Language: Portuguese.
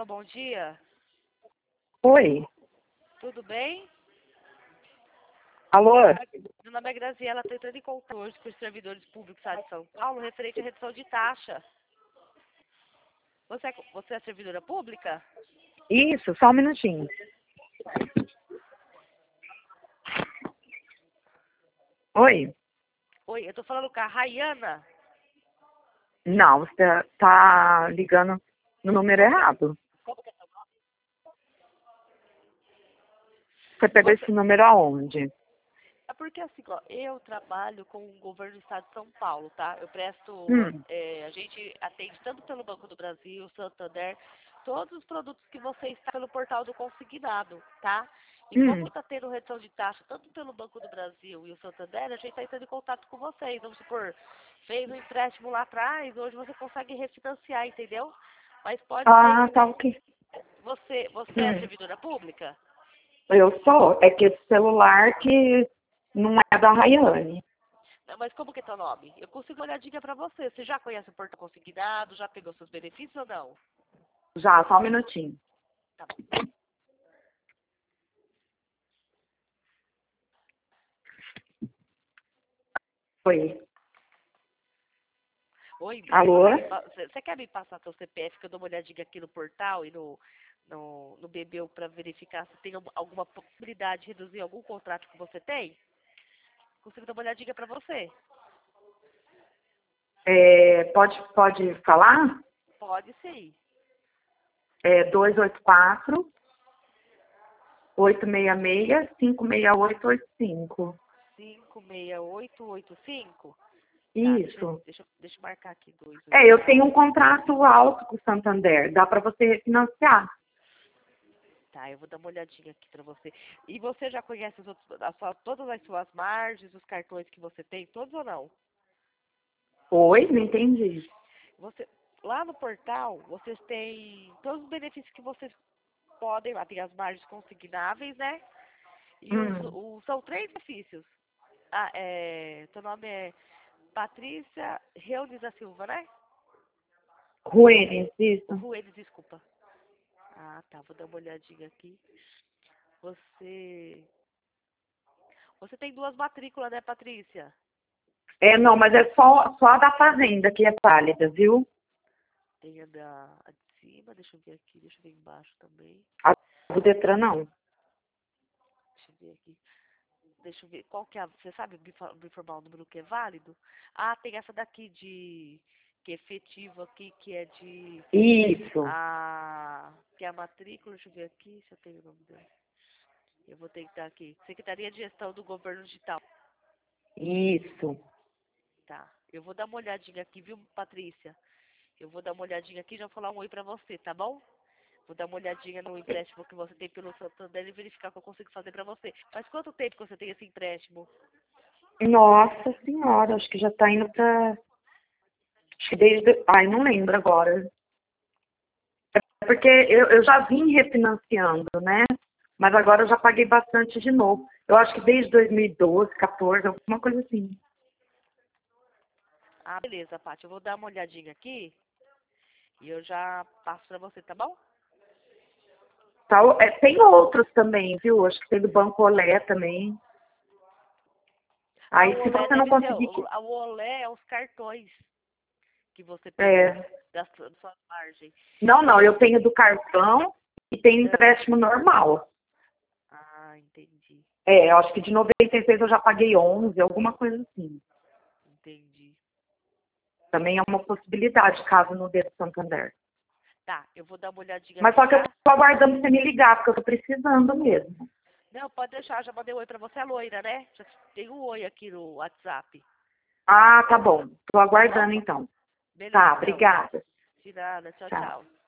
Alô, bom dia. Oi, Tudo bem? alô? Meu nome é Graziela, estou entrando em contato hoje com os servidores públicos lá de São Paulo, referente à redução de taxa. Você é servidora pública? Isso, só um minutinho. Oi? Oi, eu estou falando com a Rayana. Não, você tá ligando no número errado. Você pegou Você... esse número aonde? É porque assim, ó, eu trabalho com o governo do estado de São Paulo, tá? Hum, A gente atende tanto pelo Banco do Brasil, Santander, todos os produtos que você está pelo portal do consignado, tá? E como hum. está tendo redução de taxa tanto pelo Banco do Brasil e o Santander, a gente está entrando em contato com vocês. Vamos supor, fez um empréstimo lá atrás, hoje você consegue refinanciar, entendeu? Mas pode ser Ah, que tá ok. você é Hum. servidora pública? Eu sou. É que esse celular que não é da Rayane. Não, mas como que é teu nome? Eu consigo olhar a dica pra você. Você já conhece o Porto Consignado? Já pegou seus benefícios ou não? Já, só um minutinho. Tá bom. Oi. Oi, Alô? você quer me passar seu CPF que eu dou uma olhadinha aqui no portal e no BBU pra verificar se tem alguma possibilidade de reduzir algum contrato que você tem? Consigo dar uma olhadinha pra você? Pode falar? Pode sim. É 284-866-56885. 56885. Tá, Isso. deixa eu marcar aqui. Eu tenho um contrato alto com o Santander. Dá para você refinanciar. Tá, eu vou dar uma olhadinha aqui pra você. E você já conhece todas as suas margens, os cartões que você tem, todos ou não? Oi? Não entendi. Você, lá no portal, vocês têm todos os benefícios que vocês podem, lá tem as margens consignáveis, né? E Hum. são três benefícios. Ah, teu nome é Patrícia Reunis da Silva, né? Ruenes, isso. Ruenes, desculpa. Ah, tá, vou dar uma olhadinha aqui. Você, você tem duas matrículas, né, Patrícia? Não, mas é só a da fazenda que é válida, viu? Tem a de cima, deixa eu ver aqui, deixa eu ver embaixo também. A do Detran, não. Deixa eu ver aqui. Deixa eu ver, qual que é você sabe me informar o número que é válido? Ah, tem essa daqui que é efetivo aqui, que é Isso, que é a matrícula, deixa eu ver aqui, se eu tenho o nome dela. Eu vou tentar aqui. Secretaria de Gestão do Governo Digital. isso. Tá. Eu vou dar uma olhadinha aqui, viu, Patrícia? Eu vou dar uma olhadinha aqui e já vou falar um oi pra você, tá bom? Vou dar uma olhadinha no empréstimo que você tem pelo Santander e verificar o que eu consigo fazer pra você. Mas quanto tempo que você tem esse empréstimo? Nossa senhora, acho que já tá indo pra... Acho que desde... Ai, não lembro agora. É porque eu já vim refinanciando, né? Mas agora eu já paguei bastante de novo. Eu acho que desde 2012, 14, alguma coisa assim. Ah, beleza, Paty. Eu vou dar uma olhadinha aqui e eu já passo pra você, tá bom? Tal, tem outros também, viu? Acho que tem do Banco Olé também. Ah, Aí, o se Olé você não deve ser. conseguir... O Olé é os cartões que você pegou É, da sua margem. não, eu tenho do cartão e tenho Ah, empréstimo normal. entendi. Eu acho que de 96 eu já paguei 11, alguma coisa assim. Entendi. Também é uma possibilidade, caso não dê do Santander. Tá, eu vou dar uma olhadinha Mas aqui, só que eu tá? tô aguardando você me ligar, porque eu tô precisando mesmo. Não, pode deixar, já mandei um oi pra você, é loira, né? Já tem um oi aqui no WhatsApp, Ah, tá bom. Tô tá bom? aguardando então. Beleza, Tá, então. obrigada. De nada, tchau, Tchau. tchau.